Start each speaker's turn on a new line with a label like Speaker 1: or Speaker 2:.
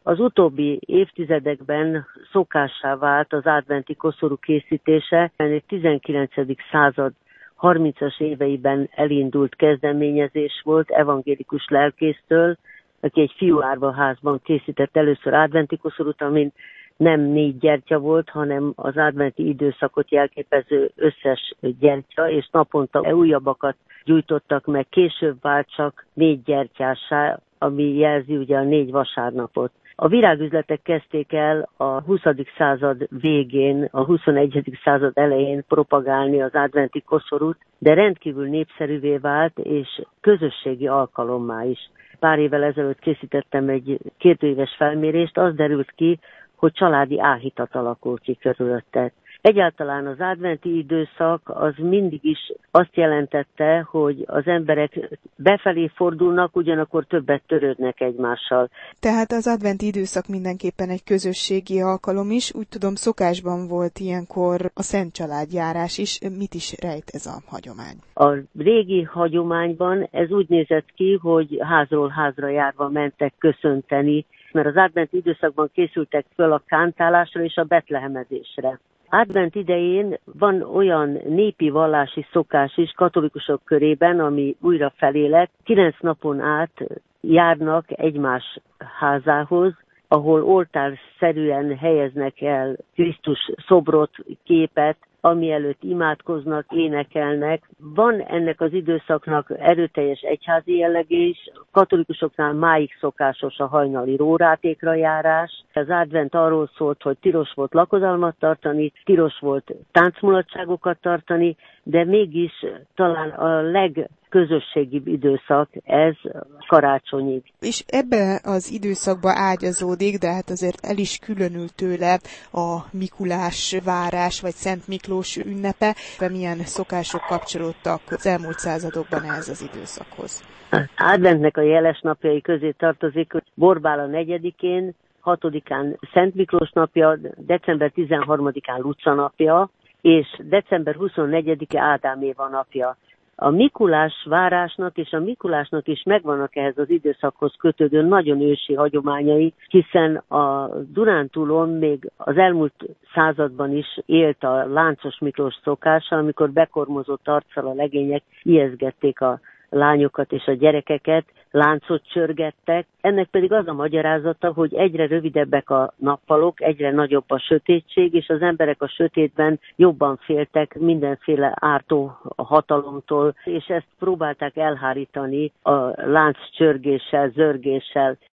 Speaker 1: Az utóbbi évtizedekben szokássá vált az adventi koszorú készítése, egy 19. század 30-as éveiben elindult kezdeményezés volt evangélikus lelkésztől, aki egy fiúárvaházban készített először adventi koszorút, amin nem 4 gyertya volt, hanem az adventi időszakot jelképező összes gyertya, és naponta újabbakat gyújtottak meg. Később vált csak 4 gyertyássá, ami jelzi ugye a 4 vasárnapot. A virágüzletek kezdték el a 20. század végén, a 21. század elején propagálni az adventi koszorút, de rendkívül népszerűvé vált, és közösségi alkalommá is. Pár évvel ezelőtt készítettem egy 2 éves felmérést, az derült ki, hogy családi áhítat alakul ki körülötte. Egyáltalán az adventi időszak az mindig is azt jelentette, hogy az emberek befelé fordulnak, ugyanakkor többet törődnek egymással.
Speaker 2: Tehát az adventi időszak mindenképpen egy közösségi alkalom is. Úgy tudom, szokásban volt ilyenkor a Szent Családjárás is. Mit is rejt ez a hagyomány?
Speaker 1: A régi hagyományban ez úgy nézett ki, hogy házról házra járva mentek köszönteni, mert az adventi időszakban készültek föl a kántálásra és a betlehemezésre. Advent idején van olyan népi vallási szokás is katolikusok körében, ami újra felélet. 9 napon át járnak egymás házához, ahol oltárszerűen helyeznek el Krisztus szobrot, képet, ami előtt imádkoznak, énekelnek. Van ennek az időszaknak erőteljes egyházi jellege is. Katolikusoknál máig szokásos a hajnali rórátékra járás. Az advent arról szólt, hogy tilos volt lakodalmat tartani, tilos volt táncmulatságokat tartani, de mégis talán a legközösségibb időszak ez karácsonyig.
Speaker 2: És ebbe az időszakba ágyazódik, de hát azért el is különül tőle a Mikulás várás, vagy Szent Miklós ünnepe. Milyen szokások kapcsolódtak az elmúlt századokban ehhez az időszakhoz?
Speaker 1: Adventnek a jeles napjai közé tartozik, hogy Borbála 4-én, 6-án Szent Miklós napja, december 13-án Luca napja, és december 24-e Ádám Éva napja. A Mikulás várásnak és a Mikulásnak is megvannak ehhez az időszakhoz kötődő nagyon ősi hagyományai, hiszen a Dunántúlon még az elmúlt században is élt a láncos Miklós szokása, amikor bekormozott arccal a legények ijeszgették a lányokat és a gyerekeket, láncot csörgettek. Ennek pedig az a magyarázata, hogy egyre rövidebbek a nappalok, egyre nagyobb a sötétség, és az emberek a sötétben jobban féltek mindenféle ártó hatalomtól, és ezt próbálták elhárítani a lánccsörgéssel, zörgéssel.